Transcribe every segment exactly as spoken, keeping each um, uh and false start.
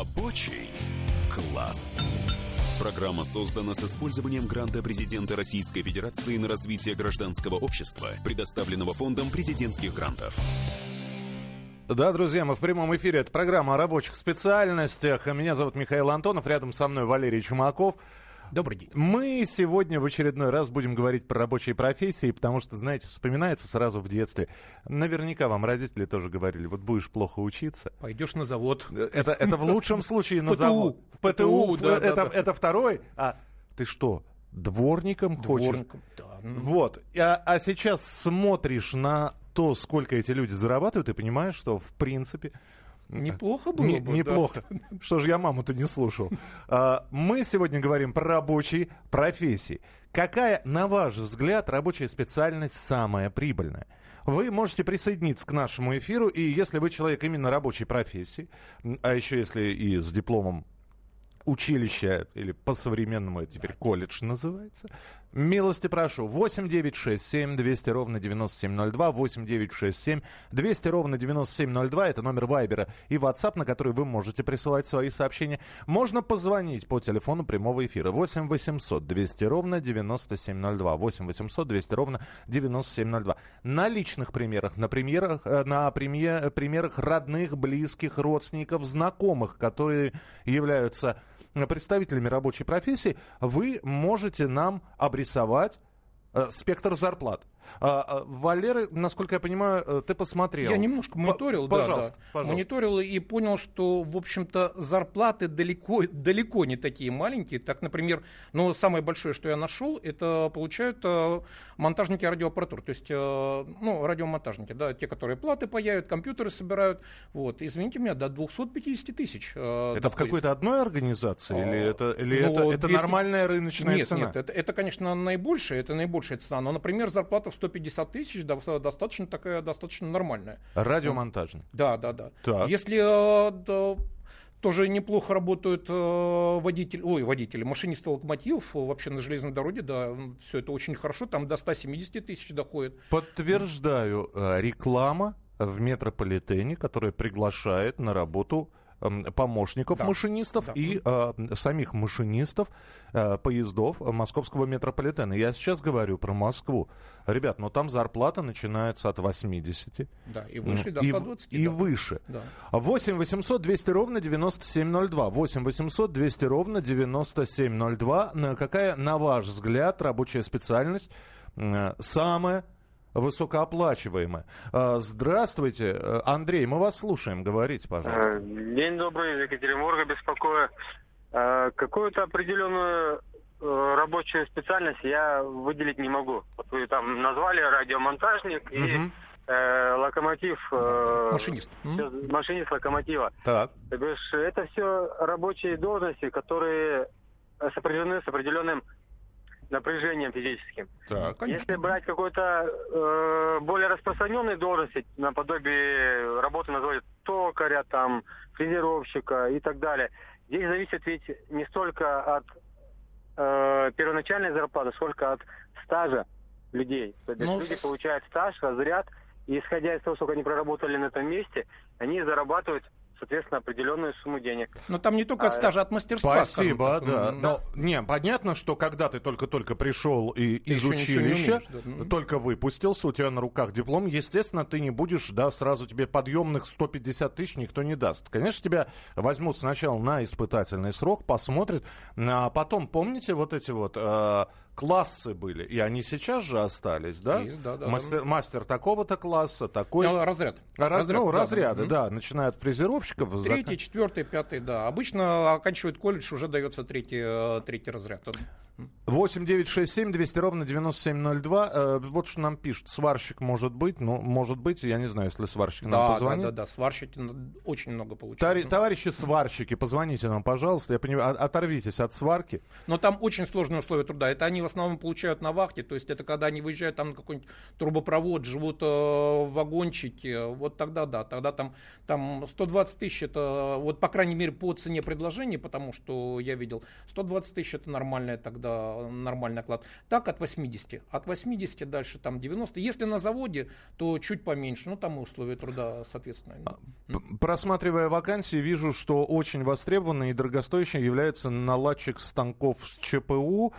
Рабочий класс. Программа создана с использованием гранта президента Российской Федерации на развитие гражданского общества, предоставленного Фондом президентских грантов. Да, друзья, мы в прямом эфире. Это программа о рабочих специальностях. Меня зовут Михаил Антонов, рядом со мной Валерий Чумаков. Добрый день. Мы сегодня в очередной раз будем говорить про рабочие профессии, потому что, знаете, вспоминается сразу в детстве. Наверняка вам родители тоже говорили, вот будешь плохо учиться. Пойдешь на завод. Это, это в лучшем случае на завод. В ПТУ. Это второй. А ты что, дворником хочешь? Дворником, да. Вот. А сейчас смотришь на то, сколько эти люди зарабатывают, и понимаешь, что в принципе... Неплохо было не, бы. Неплохо. Да. Что же я маму-то не слушал. Мы сегодня говорим про рабочие профессии. Какая, на ваш взгляд, рабочая специальность самая прибыльная? Вы можете присоединиться к нашему эфиру, и если вы человек именно рабочей профессии, а еще если и с дипломом училища, или по-современному это теперь колледж называется, милости прошу. восемь девятьсот шестьдесят семь двести ровно девяносто семь ноль два, восемь девятьсот шестьдесят семь двести ровно девяносто семь ноль два, это номер Вайбера и WhatsApp, на который вы можете присылать свои сообщения. Можно позвонить по телефону прямого эфира восемь восемьсот двести ровно девяносто семь ноль два, восемь восемьсот двести ровно девяносто семь ноль два. На личных примерах, на, примерах, на пример, примерах родных, близких, родственников, знакомых, которые являются представителями рабочей профессии, вы можете нам обрисовать э, спектр зарплат. А, Валера, насколько я понимаю, ты посмотрел. Я немножко мониторил, П- да, пожалуйста, да. пожалуйста. Мониторил и понял, что, в общем-то, зарплаты далеко, далеко не такие маленькие. Так, например, ну, самое большое, что я нашел, это получают э, монтажники радиоаппаратур. То есть, э, ну, радиомонтажники, да, те, которые платы паяют, компьютеры собирают. Вот, извините меня, до двести пятьдесят тысяч. Э, это доходит. В какой-то одной организации? А, или это, или ну, это, это двести... нормальная рыночная нет, цена? Нет, это, это, конечно, наибольшая, это наибольшая цена. Но, например, зарплата в сто пятьдесят тысяч достаточно такая, достаточно нормальная. Радиомонтажный? Да, да, да. Так. Если э, да, тоже неплохо работают э, водители, ой, водители, машинисты локомотивов вообще на железной дороге, да, все это очень хорошо, там до ста семидесяти тысяч доходит. Подтверждаю, реклама в метрополитене, которая приглашает на работу помощников, да, машинистов, да, и э, самих машинистов э, поездов московского метрополитена. Я сейчас говорю про Москву. Ребят, ну там зарплата начинается от восьмидесяти. Да, и выше, ну, до ста двадцати. И, и да. выше. Да. восемь восемьсот двести ровно девяносто семь ноль два. восемь восемьсот двести ровно девяносто семь ноль два. Какая, на ваш взгляд, рабочая специальность э, самая высокооплачиваемая? Здравствуйте, Андрей, мы вас слушаем, говорите, пожалуйста. День добрый, из Екатеринбурга беспокою. Какую-то определенную рабочую специальность я выделить не могу. Вот вы там назвали радиомонтажник и угу. э, локомотив. Э, машинист. Машинист локомотива. Так. То бишь, это все рабочие должности, которые сопряжены с определенным напряжением физическим. Так, если брать какой-то э, более распространенной должности, наподобие работы называют токаря, там, фрезеровщика и так далее, здесь зависит ведь не столько от э, первоначальной зарплаты, сколько от стажа людей. То есть ну, люди с... получают стаж, разряд, и исходя из того, сколько они проработали на этом месте, они зарабатывают, соответственно, определенную сумму денег. Но там не только от стажа, а от мастерства. Спасибо, да. Но, не, понятно, что когда ты только-только пришел и из ты училища, умеешь, да? только выпустился, у тебя на руках диплом, естественно, ты не будешь, да, сразу тебе подъемных сто пятьдесят тысяч никто не даст. Конечно, тебя возьмут сначала на испытательный срок, посмотрят, а потом, помните, вот эти вот э, классы были, и они сейчас же остались, да? Есть, да, да. Мастер, мастер такого-то класса, такой... Ну, разряд. Раз, разряд. Ну, да, разряды, да, да, начиная от фрезеровщиков. Третий, зак... четвертый, пятый, да. Обычно оканчивает колледж, уже дается третий, третий разряд. восемь девятьсот шестьдесят семь двести ровно девяносто семь ноль два. Э, вот что нам пишут. Сварщик может быть, ну, может быть, я не знаю, если сварщик нам да, позвонит. Да, да, да, сварщики очень много получают. Тари, товарищи сварщики, позвоните нам, пожалуйста. Я понимаю, оторвитесь от сварки. Но там очень сложные условия труда. Это они в основном получают на вахте, то есть это когда они выезжают там на какой-нибудь трубопровод, живут э, в вагончике, вот тогда да, тогда там, там сто двадцать тысяч, это вот по крайней мере по цене предложения, потому что я видел, сто двадцать тысяч это нормальная тогда да, нормальный оклад, так от восьмидесяти. От восьмидесяти дальше там девяносто. Если на заводе, то чуть поменьше, ну там и условия труда соответственно. Просматривая вакансии, вижу, что очень востребованной и дорогостоящей является наладчик станков с ЧПУ.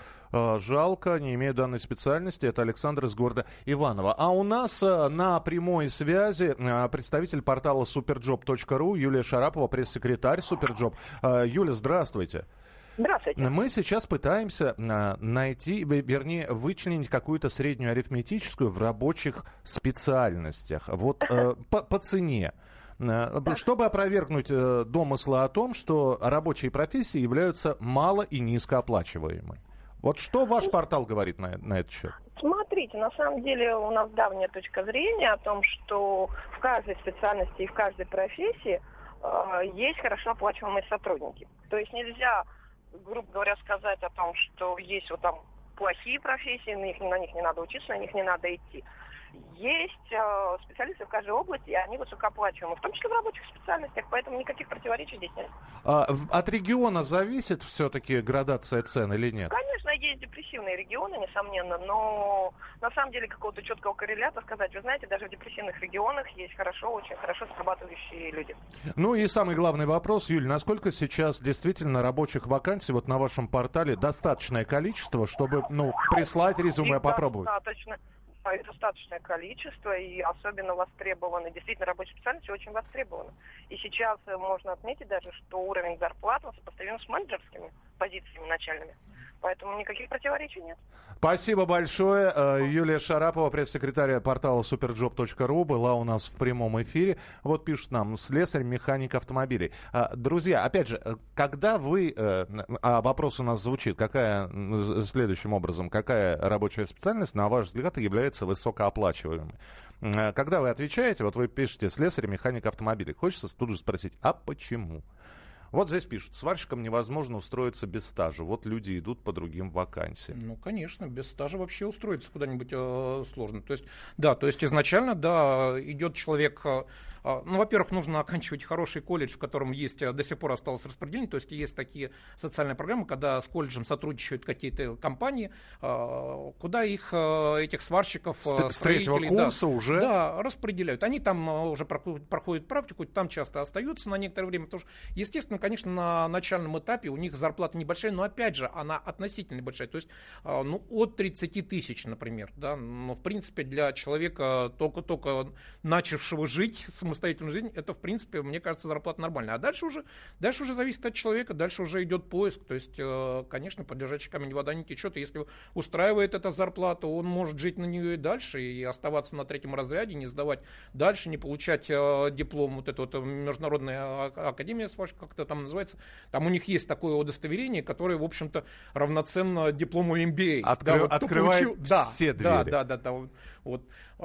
Жалко, не имею данной специальности. Это Александр из города Иваново. А у нас на прямой связи представитель портала суперджоп точка ру Юлия Шарапова, пресс-секретарь Суперджоп. Юля, здравствуйте. Здравствуйте. Мы сейчас пытаемся найти, вернее, вычленить какую-то среднюю арифметическую в рабочих специальностях. Вот по, по цене. Так. Чтобы опровергнуть домыслы о том, что рабочие профессии являются мало и низкооплачиваемыми. Вот что ваш портал говорит на, на этот счет? Смотрите, на самом деле у нас давняя точка зрения о том, что в каждой специальности и в каждой профессии э, есть хорошо оплачиваемые сотрудники. То есть нельзя, грубо говоря, сказать о том, что есть вот там плохие профессии, на них, на них не надо учиться, на них не надо идти. Есть э, специалисты в каждой области, и они высокооплачиваемы, в том числе в рабочих специальностях, поэтому никаких противоречий здесь нет. А, от региона зависит все-таки градация цен или нет? Конечно, есть депрессивные регионы, несомненно, но на самом деле какого-то четкого коррелята сказать, вы знаете, даже в депрессивных регионах есть хорошо, очень хорошо срабатывающие люди. Ну и самый главный вопрос, Юль, насколько сейчас действительно рабочих вакансий вот на вашем портале достаточное количество, чтобы, ну, прислать резюме и попробовать? Достаточно. Достаточное количество, и особенно востребованы, действительно, рабочие специальности очень востребованы. И сейчас можно отметить даже, что уровень зарплат сопоставим с менеджерскими позициями начальными. Поэтому никаких противоречий нет. Спасибо большое. Юлия Шарапова, пресс-секретарь портала суперджоп точка ру, была у нас в прямом эфире. Вот пишут нам: слесарь, механик автомобилей. Друзья, опять же, когда вы... А вопрос у нас звучит, какая, следующим образом, какая рабочая специальность, на ваш взгляд, является высокооплачиваемой? Когда вы отвечаете, вот вы пишете слесарь, механик автомобилей, хочется тут же спросить, а почему? Вот здесь пишут, сварщикам невозможно устроиться без стажа. Вот люди идут по другим вакансиям. Ну, конечно, без стажа вообще устроиться куда-нибудь э, сложно. То есть, да, то есть изначально, да, идет человек... Э, ну, во-первых, нужно оканчивать хороший колледж, в котором есть, до сих пор осталось распределение, то есть есть такие социальные программы, когда с колледжем сотрудничают какие-то компании, куда их, этих сварщиков, с, с третьего курса да, уже? Да, распределяют. Они там уже проходят практику, там часто остаются на некоторое время. Потому что, естественно, конечно, на начальном этапе у них зарплата небольшая, но, опять же, она относительно большая. То есть, ну, от тридцати тысяч, например, да, но, в принципе, для человека, только-только начавшего жить, самостоятельную жизнь, это, в принципе, мне кажется, зарплата нормальная. А дальше уже, дальше уже зависит от человека, дальше уже идет поиск. То есть, конечно, под лежачий камень вода не течет. И если устраивает эта зарплата, он может жить на нее и дальше, и оставаться на третьем разряде, не сдавать дальше, не получать диплом, вот это вот Международная академия, как-то там называется. Там у них есть такое удостоверение, которое, в общем-то, равноценно диплому эм би эй. Откры... Да, вот открывает получил... все да, двери. Да, да, да. да вот.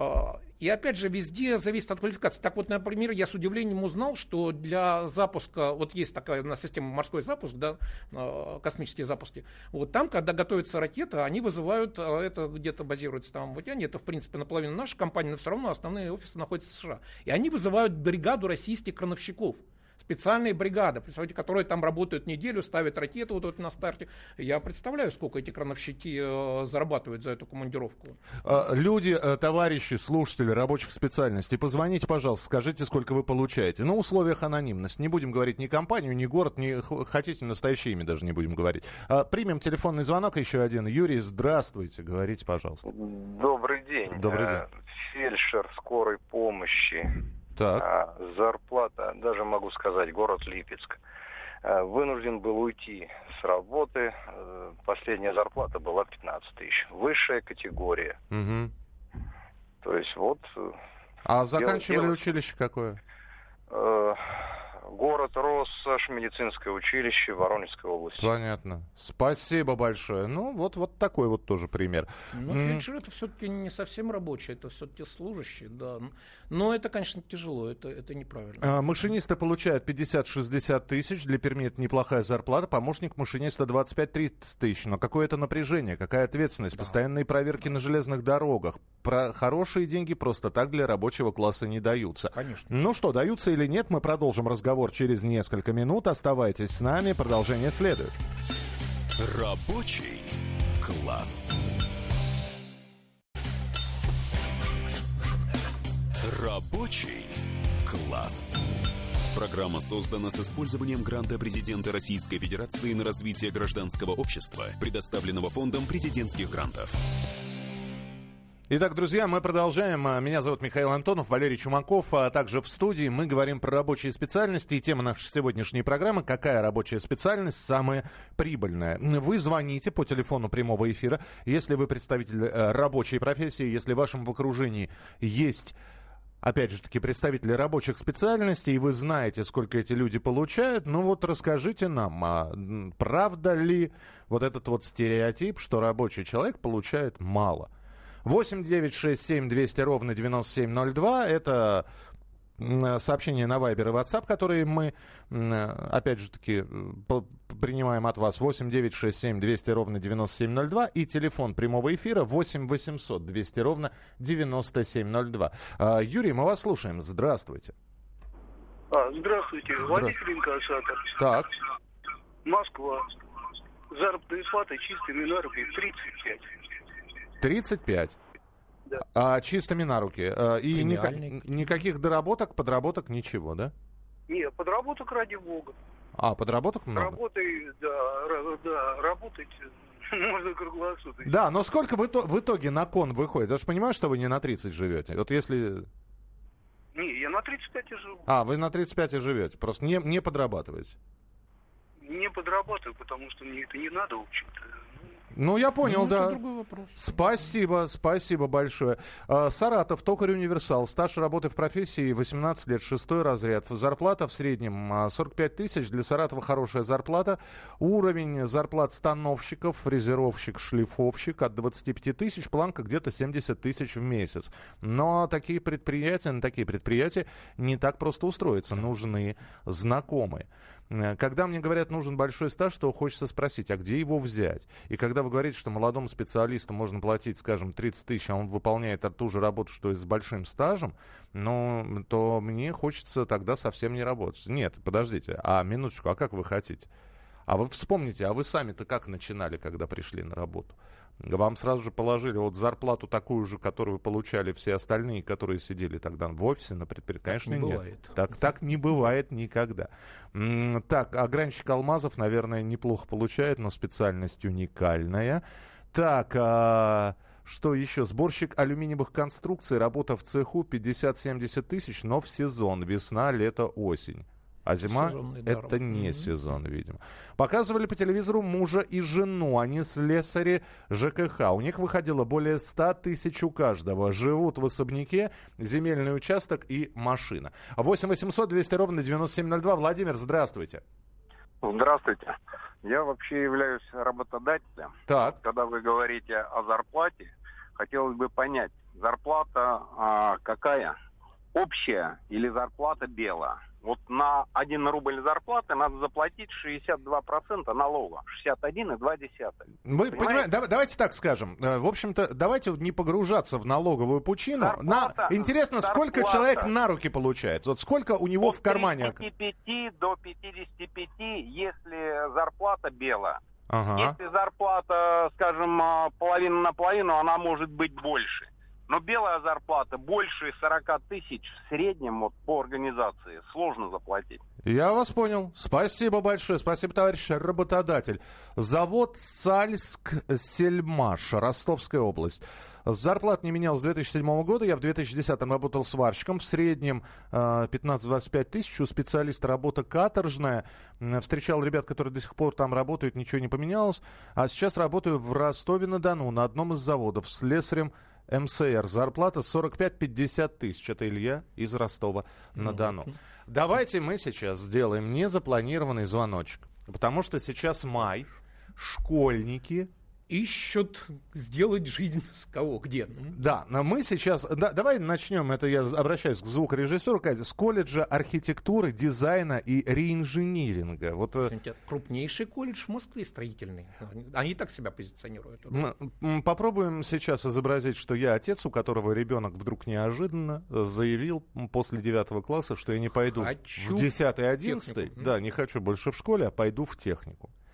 И опять же, везде зависит от квалификации. Так вот, например, я с удивлением узнал, что для запуска, вот есть такая у нас система морской запуск, да, космические запуски. Вот там, когда готовится ракета, они вызывают, это где-то базируется там в Океане, это, в принципе, наполовину наша компания, но все равно основные офисы находятся в США. И они вызывают бригаду российских крановщиков. Специальные бригады, представляете, которые там работают неделю, ставят ракету вот, вот на старте. Я представляю, сколько эти крановщики э, зарабатывают за эту командировку. Люди, товарищи, слушатели рабочих специальностей, позвоните, пожалуйста, скажите, сколько вы получаете. На условиях анонимности. Не будем говорить ни компанию, ни город, ни хотите настоящее имя даже не будем говорить. Примем телефонный звонок еще один. Юрий, здравствуйте, говорите, пожалуйста. Добрый день. Добрый день. Фельдшер скорой помощи. Так. Зарплата, даже могу сказать, город Липецк. Вынужден был уйти с работы. Последняя зарплата была пятнадцать тысяч. Высшая категория. Угу. То есть вот... А заканчивали делать... училище какое? Город Россошь, медицинское училище, Воронежской области. Понятно. Спасибо большое. Ну, вот, вот такой вот тоже пример. Но фельдшер это все-таки не совсем рабочий, это все-таки служащий, да. Но это, конечно, тяжело, это, это неправильно. А, машинисты получают пятьдесят-шестьдесят тысяч, для Перми это неплохая зарплата, помощник машиниста двадцать пять-тридцать тысяч. Но какое это напряжение, какая ответственность, да. Постоянные проверки на железных дорогах. Про хорошие деньги просто так для рабочего класса не даются. Конечно. Ну что, даются или нет, мы продолжим разговор через несколько минут. Оставайтесь с нами, продолжение следует. Рабочий Класс. Рабочий класс. Программа создана с использованием гранта президента Российской Федерации на развитие гражданского общества, предоставленного Фондом президентских грантов. Итак, друзья, мы продолжаем. Меня зовут Михаил Антонов, Валерий Чумаков, а также в студии мы говорим про рабочие специальности. И тема нашей сегодняшней программы — какая рабочая специальность самая прибыльная. Вы звоните по телефону прямого эфира, если вы представитель рабочей профессии, если в вашем окружении есть... Опять же таки, представители рабочих специальностей, и вы знаете, сколько эти люди получают, ну вот расскажите нам, а правда ли вот этот вот стереотип, что рабочий человек получает мало? восемь девятьсот шестьдесят семь двести ровно девяносто семь ноль два, это сообщения на Вайбер и WhatsApp, которые мы, опять же таки, принимаем от вас. восемь девятьсот шестьдесят семь двести ровно девяносто семь ноль два и телефон прямого эфира восемь восемьсот двести ровно девяносто семь ноль два. Юрий, мы вас слушаем. Здравствуйте. А, здравствуйте. Водитель инкассатор. Так. Москва. Заработная плата чистыми на руки тридцать пять. тридцать пять? Да. А чистыми на руки. И ни- никаких доработок, подработок, ничего, да? Нет, подработок ради бога. А, подработок много? Работай, да, ра- да, работать можно круглосуточно. Да, но сколько в, ито- в итоге на кон выходит? Я же понимаю, что вы не на тридцать живете. Вот если... Не, я на тридцать пять и живу. А, вы на тридцать пять и живете, просто не, не подрабатываете. Не подрабатываю, потому что мне это не надо, в общем-то. Ну, я понял, ну, да. Это другой вопрос. Спасибо, спасибо большое. Саратов, токарь универсал. Стаж работы в профессии восемнадцать лет, шестой разряд. Зарплата в среднем сорок пять тысяч. Для Саратова хорошая зарплата. Уровень зарплат становщиков, фрезеровщик, шлифовщик от двадцати пяти тысяч. Планка где-то семьдесят тысяч в месяц. Но такие предприятия, на такие предприятия не так просто устроиться. Нужны знакомые. Когда мне говорят, нужен большой стаж, то хочется спросить, а где его взять? И когда вы говорите, что молодому специалисту можно платить, скажем, тридцать тысяч, а он выполняет ту же работу, что и с большим стажем, ну, то мне хочется тогда совсем не работать. Нет, подождите, а минуточку, а как вы хотите? А вы вспомните, а вы сами-то как начинали, когда пришли на работу? Вам сразу же положили вот зарплату такую же, которую получали все остальные, которые сидели тогда в офисе на предприятии? Конечно, не нет. Бывает. Так, так не бывает никогда. М- так, огранщик алмазов, наверное, неплохо получает, но специальность уникальная. Так, а... что еще? Сборщик алюминиевых конструкций, работа в цеху пятьдесят-семьдесят тысяч, но в сезон, весна, лето, осень. А зима — это не mm-hmm. сезон, видимо. Показывали по телевизору мужа и жену. Они слесари ЖКХ. У них выходило более ста тысяч у каждого. Живут в особняке, земельный участок и машина. восемь восемьсот двести ровно девяносто семь ноль два. Владимир, здравствуйте. Здравствуйте. Я вообще являюсь работодателем. Так. Когда вы говорите о зарплате, хотелось бы понять, зарплата а, какая? Общая или зарплата белая? Вот на один рубль зарплаты надо заплатить шестьдесят два процента налога. шестьдесят один и два десятых. Вы понимаете, да, давайте так скажем. В общем-то, давайте не погружаться в налоговую пучину. Зарплата, на... Интересно, зарплата. Сколько человек на руки получает? Вот сколько у него От в кармане? От тридцати пяти до пятидесяти пяти, если зарплата белая. Ага. Если зарплата, скажем, половина на половину, она может быть больше. Но белая зарплата больше сорока тысяч в среднем вот, по организации. Сложно заплатить. Я вас понял. Спасибо большое. Спасибо, товарищ работодатель. Завод Сальск-Сельмаш, Ростовская область. Зарплата не менялась с две тысячи седьмого года. Я в две тысячи десятом работал сварщиком. В среднем пятнадцать-двадцать пять тысяч. У специалиста работа каторжная. Встречал ребят, которые до сих пор там работают. Ничего не поменялось. А сейчас работаю в Ростове-на-Дону на одном из заводов слесарем МСР. Зарплата сорок пять-пятьдесят тысяч. Это Илья из Ростова-на-Дону. Mm-hmm. Давайте мы сейчас сделаем незапланированный звоночек. Потому что сейчас май. Школьники ищут сделать жизнь с кого, где. Да, но мы сейчас... Да, давай начнем, это я обращаюсь к звукорежиссеру, Катя, с колледжа архитектуры, дизайна и реинжиниринга. Вот, крупнейший колледж в Москве строительный. Они и так себя позиционируют. Мы попробуем сейчас изобразить, что я отец, у которого ребенок вдруг неожиданно заявил после девятого класса, что я не пойду хочу в десятый-одиннадцатый. Да, не хочу больше в школе, а пойду в технику.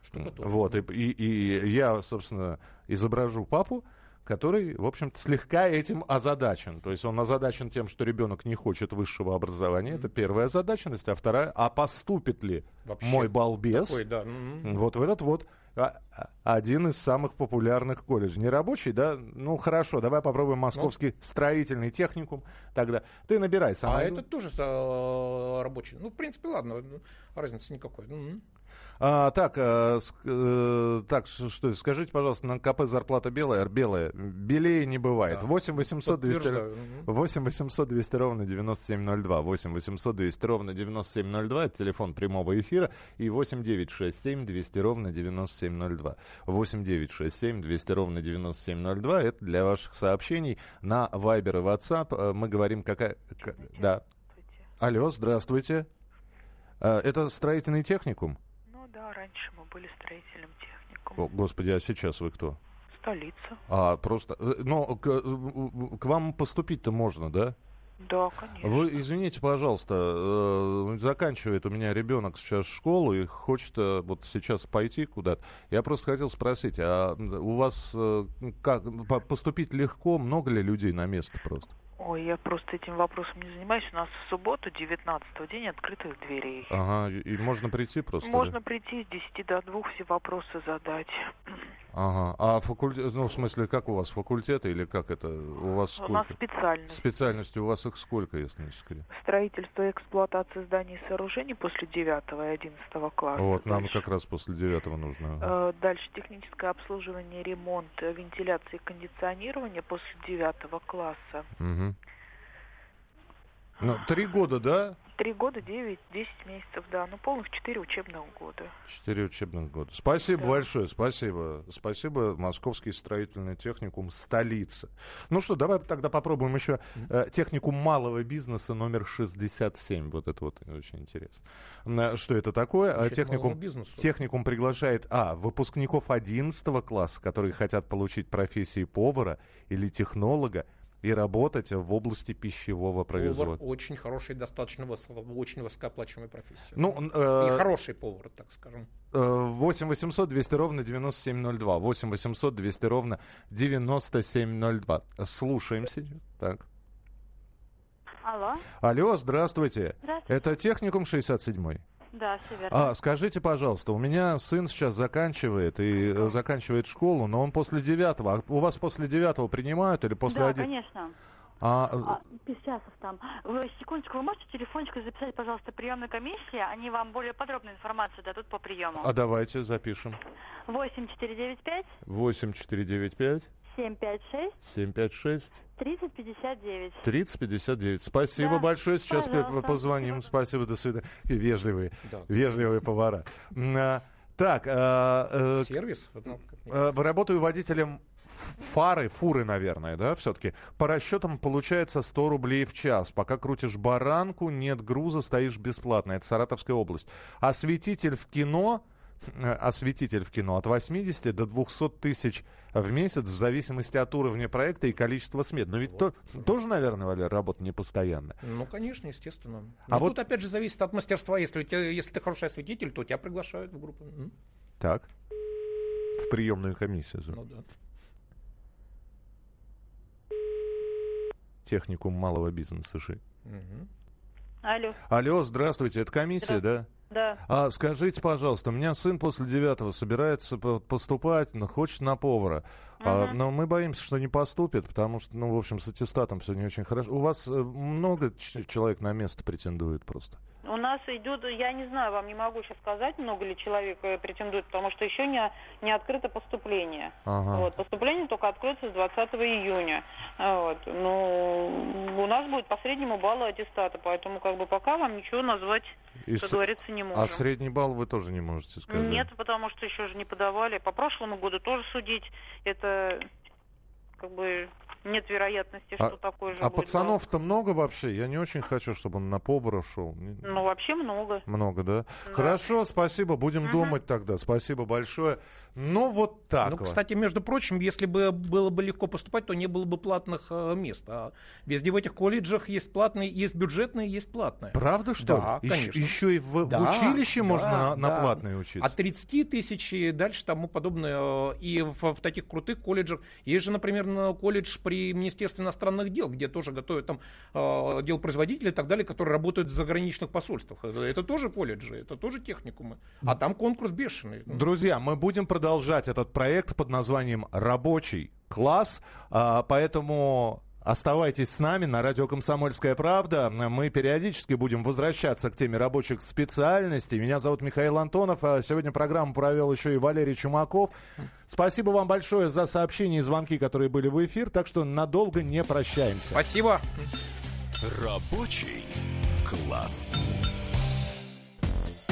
Вот, и, и, и я, собственно, изображу папу, который, в общем-то, слегка этим озадачен. То есть он озадачен тем, что ребенок не хочет высшего образования. Mm-hmm. Это первая озадаченность. А вторая, а поступит ли Вообще, мой балбес такой, да. mm-hmm. вот в этот вот а, один из самых популярных колледжей. Не рабочий, да? Ну, хорошо, давай попробуем Московский ну. строительный техникум. Тогда ты набирай сам. А это тоже э, рабочий. Ну, в принципе, ладно, разницы никакой. Mm-hmm. А, так, э, э, так, что, скажите, пожалуйста, на КП зарплата белая? Белая. Белее не бывает. Да. восемь восемьсот двести ровно девяносто семь ноль два. восемь восемьсот двести ровно девяносто семь ноль два. Это телефон прямого эфира. И восемь девятьсот шестьдесят семь двести ровно девяносто семь ноль два. восемь девятьсот шестьдесят семь двести ровно девяносто семь ноль два. Это для ваших сообщений на Viber и WhatsApp. Мы говорим, какая... Да. Алло, здравствуйте. Это строительный техникум? Да, раньше мы были строительным техникумом. О, Господи, а сейчас вы кто? Столица. А, просто... Но к, к вам поступить-то можно, да? Да, конечно. Вы, извините, пожалуйста, э, заканчивает у меня ребенок сейчас школу и хочет э, вот сейчас пойти куда-то. Я просто хотел спросить, а у вас э, как, поступить легко? Много ли людей на место просто? Ой, я просто этим вопросом не занимаюсь. У нас в субботу, девятнадцатого, день открытых дверей. Ага, и можно прийти просто? Можно да? прийти с десяти до двух, все вопросы задать. Ага, а факультет, ну, в смысле, как у вас, факультеты или как это? У вас сколько? У нас специальность. Специальности у вас их сколько, если не секрет? Строительство и эксплуатация зданий и сооружений после девятого и одиннадцатого класса. Вот, нам дальше. Как раз после девятого нужно. Э, дальше техническое обслуживание, ремонт, вентиляция и кондиционирование после девятого класса. Угу. Ну, три года, да? Три года, девять, десять месяцев, да. Ну, полных четыре учебных года. Четыре учебных года. Спасибо да. большое, спасибо. Спасибо, Московский строительный техникум «Столица». Ну что, давай тогда попробуем еще э, техникум малого бизнеса номер шестьдесят семь. Вот это вот очень интересно. Что это такое? Техникум, техникум приглашает, а, выпускников одиннадцатого класса, которые хотят получить профессии повара или технолога, и работать в области пищевого производства. Повар очень хороший, достаточно высоко, очень высокооплачиваемая профессия. Ну, э, и хороший повар, так скажем. восемь восемьсот двести ровно девяносто семь ноль два. восемь восемьсот двести ровно девяносто семь ноль два. Слушаем сейчас. Так. Алло. Алло, здравствуйте. Здравствуйте. Это техникум шестьдесят седьмой? Да, все верно. А, скажите, пожалуйста, у меня сын сейчас заканчивает и э, заканчивает школу, но он после девятого. А у вас после девятого принимают или после да, один... конечно. А... А, без часов там. Вы, секундочку, вы можете телефончик записать, пожалуйста, приемной комиссии? Они вам более подробную информацию дадут по приему. А давайте запишем. восемь четыре девять пять. восемь четыре девять пять. семь пять шесть. семь пять шесть. тридцать пятьдесят девять. тридцать пятьдесят девять. Спасибо да, большое. Сейчас пожалуйста. Позвоним. Спасибо, до свидания. Вежливые, да. вежливые повара. А, так. А, а, сервис? А, работаю водителем фары, фуры, наверное, да, все-таки. По расчетам получается сто рублей в час. Пока крутишь баранку, нет груза, стоишь бесплатно. Это Саратовская область. Осветитель в кино... Осветитель в кино от восьмидесяти до двухсот тысяч в месяц в зависимости от уровня проекта и количества смет. Но ведь вот. то, тоже, наверное, Валер, работа не постоянная. Ну, конечно, естественно. Но а тут вот... опять же зависит от мастерства. Если, у тебя, если ты хороший осветитель, то тебя приглашают в группу. Так. В приемную комиссию. Ну да. Техникум малого бизнеса ЖИ. Угу. Алло. Алло, здравствуйте. Это комиссия, да? Да. А скажите, пожалуйста, у меня сын после девятого собирается поступать, но хочет на повара. Uh-huh. А, но мы боимся, что не поступит, потому что, ну, в общем, с аттестатом все не очень хорошо. У вас много человек на место претендует просто? У нас идет, я не знаю, вам не могу сейчас сказать, много ли человек претендует, потому что еще не, не открыто поступление. Ага. Вот, поступление только откроется с двадцатого июня. Вот. Но у нас будет по среднему баллу аттестата, поэтому как бы пока вам ничего назвать, И как с... говорится, не можем. А средний балл вы тоже не можете сказать? Нет, потому что еще же не подавали. По прошлому году тоже судить, это как бы нет вероятности, что а, такой же А будет пацанов-то много вообще? Я не очень хочу, чтобы он на повара шел. Ну, вообще много. Много, да? Да. Хорошо, спасибо. Будем Угу. думать тогда. Спасибо большое. Ну, вот так Ну, вот. кстати, между прочим, если бы было бы легко поступать, то не было бы платных э, мест. А везде в этих колледжах есть платные, есть бюджетные, есть платные. Правда, что Да, ли? конечно. Еще, еще и в, Да, в училище да, можно на, на да. платные учиться? От тридцати тысяч и дальше тому подобное. И в, в таких крутых колледжах. Есть же, например, на колледж при Министерстве иностранных дел, где тоже готовят там э, делопроизводители и так далее, которые работают в заграничных посольствах. Это тоже колледжи, это тоже техникумы. А там конкурс бешеный. Друзья, мы будем продолжать этот проект под названием «Рабочий класс», а, поэтому... Оставайтесь с нами на радио «Комсомольская правда». Мы периодически будем возвращаться к теме рабочих специальностей. Меня зовут Михаил Антонов. А сегодня программу провел еще и Валерий Чумаков. Спасибо вам большое за сообщения и звонки, которые были в эфир. Так что надолго не прощаемся. Спасибо. Рабочий класс.